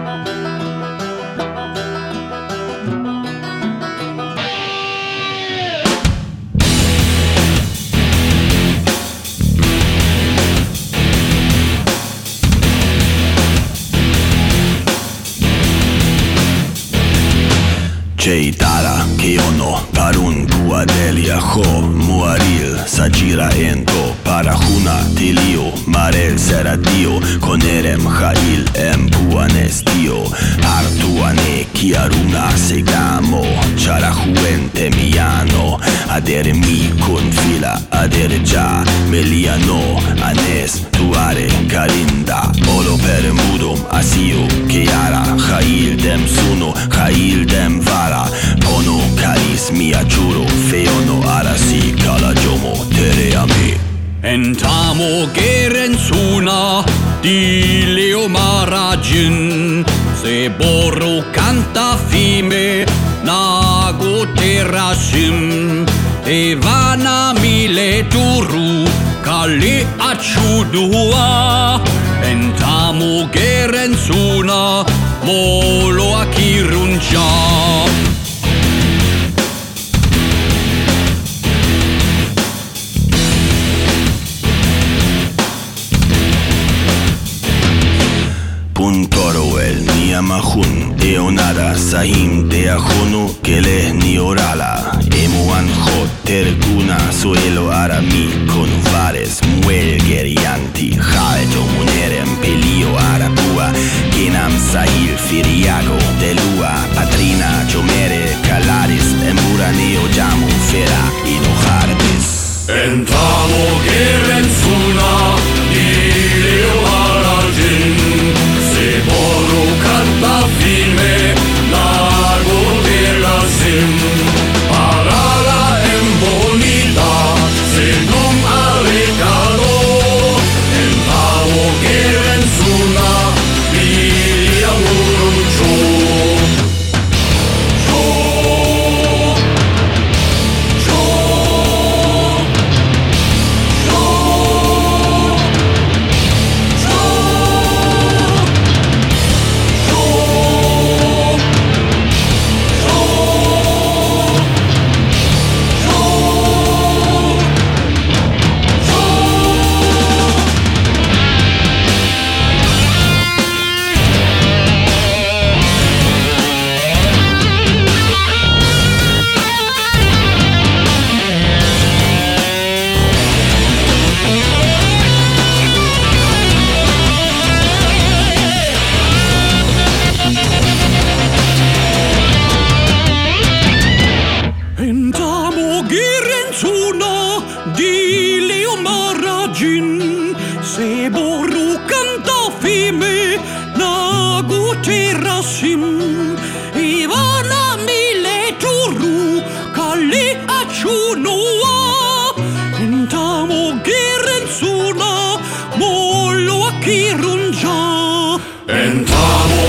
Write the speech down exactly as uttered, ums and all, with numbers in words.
Tara che ono parun puadelia ho muaril sajira ento para huna tilio marel seradio conerem hail em puanestio artuane chiaruna segamo chara huente miano adere mi confila adere già meliano anes tuare carinda olo per mudum asio chiara hail dem suno hail dem vara pono caris mia giuro feono arasi cala jomo tere ami Entamo gerensuna di leo maragin se borro canta fime nago terashim evana mile turu kali achudua Entamo gerensuna molo akirunja Puntoro el niamahun eonada sahim de ajono que le ni orala emuan hot terguna suelo arami con vares muelgerianti jaeto munerem pelio arapua genam sahil firiago de lua patrina chomere calaris emburaneo jamu fera inojardes Entamo gerensuna di leo maragin se borro canta fime lago della sim parala en bonita se non arrecado Entamo gerensuna di amuruncho Entamo gerensuna di leo maragin se borro canta fime nago terashim ivana mile turu kali achunua Entamo gerensuna molo akirunja Entamo